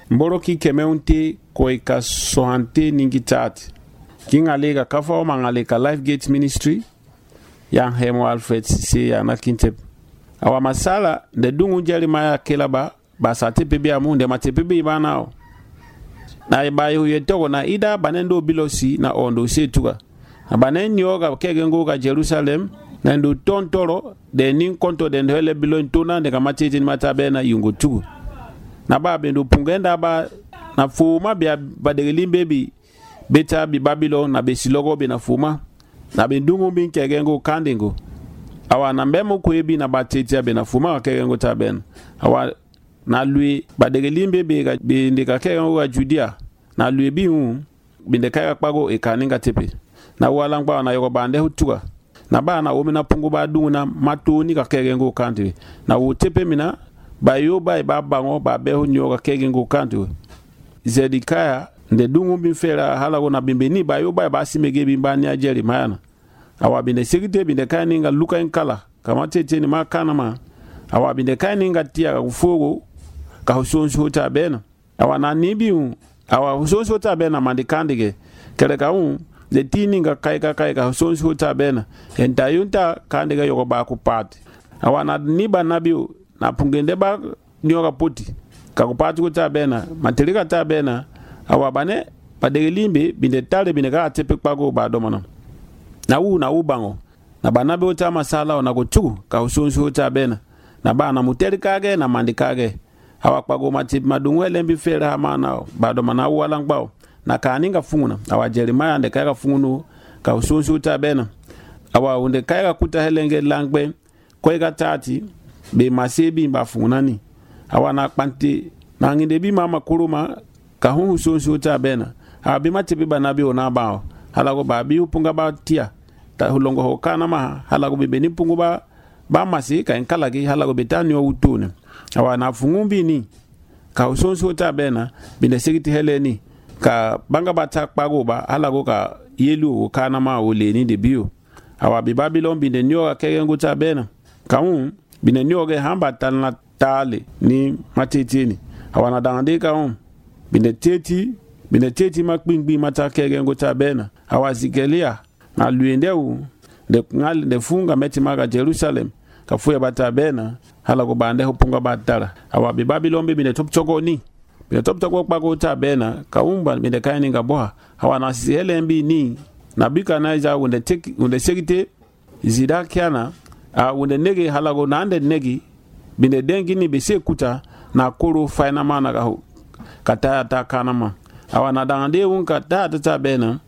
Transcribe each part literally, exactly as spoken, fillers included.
mboroki kemeunte koika sohante ningitati kingalega kafa mangaleka Life Gate Ministry yang Hemo Alfred si ya nakinte awa masala de dungu Jeremiah kelaba basa tepebi amunde matepebi banao na ibayo yetoko na ida banendo bilosi na ondo setuga abanen yoga kegengo ga Jerusalem na ndo tontoro de nin konto de hele bilon tuna de kamatiti matabena yungo tugu na ba bendo pungenda ba na fuma bia badelimbe bi beta bi Babylon na besilogo bi na fuma na bindungu bin kegengo kandingo awa na mbemo kwebi na bateti be na fuma kegengo taben awa na lui badelimbe be ga bindika kegengo wa Judea na lui bi hu bindeka kpago e kaninga tepe na wala ngba na yogo bande hutuga na ba na omina pungu ba dunguna matoni ka kegengo kanti na wotepe mina ba yo ba ba bango ba be hu nyoga kegengo kanti Zedekaya nde dungu bin fera halago na bimbeni ba yo ba ba simege bin bani a Jeremiah awa binde segite binde kaninga luka nkala kama tete ni makana ma awa binde kaninga tia ka kufogo ka husonso ta bena awa na nibi awa husonso ta bena mandikandige kele ka un de tininga kai ka kai ka husonso ta bena entayunta kandiga yoko ba ku pati awa na niba nabi na pungende ba nyoga poti ka ku pati ku ta bena matilika ta bena awa bane padelimbe binde tale binde ka tepe pago ba domana na u na ubango na banabe uta masala na kuchuku ka usonso uta bena na bana muteri kage na mandikage hawa pago matip madungwele mbi fera hamana bado mana wala ngbao na kaninga funguna awa Jeremiah nde kaya fungunu ka usonso uta bena awa unde kaya kuta helenge langbe kwega tati be masebi mba fungunani awa na kpanti na nginde bi mama kuruma ka hu usonso uta bena hawa bi matipi banabi onabao halago babi upunga ba tia ta hulongo hokana ma halago bibeni pungu ba ba masi ka enkalagi halago betani o utune awa na fungumbi ni ka usonso ta bena binde segiti heleni ka banga bata kpago ba halago ka yelu okana ma oleni de bio awa bi Babylon binde nyoga kegengo ta bena ka un binde nyoga hamba talna tale ni matetini awa na dande ka un binde teti bine teti makpingbi mata kegengo ta bena awazikelia na luende u de ngal de funga meti maga Jerusalem ka fuya bata bena hala go bande hopunga batara awa bi Babylon bine top choko ni bine top choko kpago ta bena ka umba bine kaini ngaboha awa na sihelembi ni na bika naiza unde teki unde segite zidakiana a unde negi hala go nande negi bine dengi ni bise kuta na koro faina mana ka kata ta kanama awa na dangande unka ta ta bena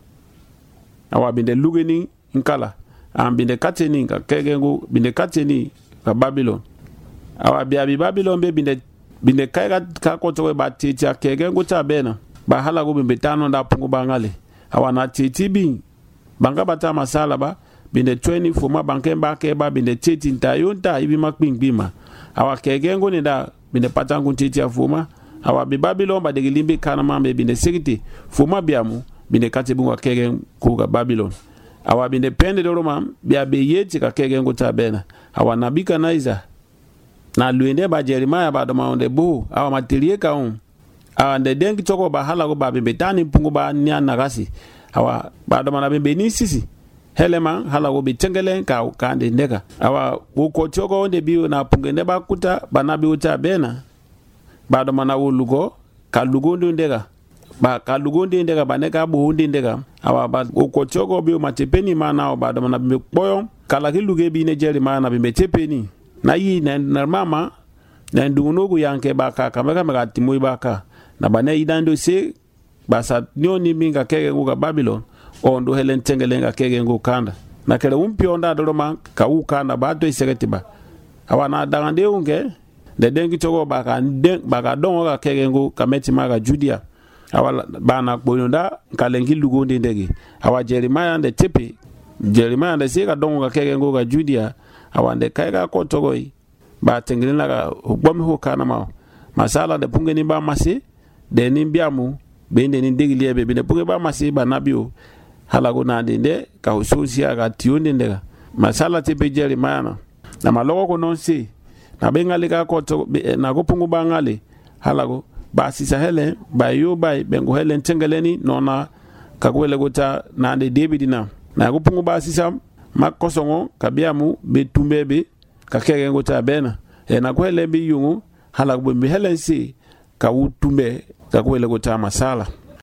awa binde lugeni nkala am binde kateni ka kegengo binde kateni ka Babylon awa bia bi Babylon be binde binde kaiga ka kotowe ba titi kegengo ta bena ba hala go bimbe tano nda pungu bangale awa na titi bi banga bata masala ba binde twenty fuma banke ba ke ba binde titi ntayonta ibi makpingbima awa kegengo ni da binde patangu titi afuma awa bi Babylon ba degilimbe kana mambe binde segiti fuma biamu binde katebu wa kegen ku ga Babylon awa binde pende do roma bia be yeti ka kegen go tabena awa nabika naiza na luende ba Jeremiah ba do ma onde bo awa materie ka on awa nde dengi choko ba hala go ba be betani pungu ba nya nagasi awa ba do ma be ni sisi helema hala go be tengele ka kande ndeka awa ko choko onde biyo na pungende ba kuta banabi uta bena bado mana wulugo ka lugondo ndega ba ka lugondo ndega baneka buhundi ndega awa ba ko choko bi matepeni mana bado mana be boyo kala ki luge bi ne Jeremiah na be tepeni na yi na normama na ndungunogu yanke ba ka kamera mega timoi ba ka na bane idando se basa nyoni minga kege nguga Babylon ondo helen tengelenga kege ngu kanda na kele umpionda doloma ka ukanda ba to isegetiba awa na dangande unge de dengi chogo baka den baka dongo ka kegengo kameti maga Judea awala bana bononda kalengi lugonde ndege awa Jeremiah nde tepe Jeremiah nde sika dongo ka kegengo ka Judea awande kaiga ko togoi ba tengilina ka bomi ho kana ma masala de pungeni ba masi de nimbiamu bende ni ndegi liebe bende punge ba masi ba nabio halago nande nde ka ususia ka tionde ndega masala tepe Jeremiah na na maloko ko nonse na bengali ka ko to na go pungu bangale halago ba sisa helen ba yo ba bengo helen tengeleni nona kakwele gota na de debidina na go pungu ba sisa makosongo kabiamu betumbebe kakege gota bena e na kwele bi yungu hala go be helen si ka wutumbe kakwele gota masala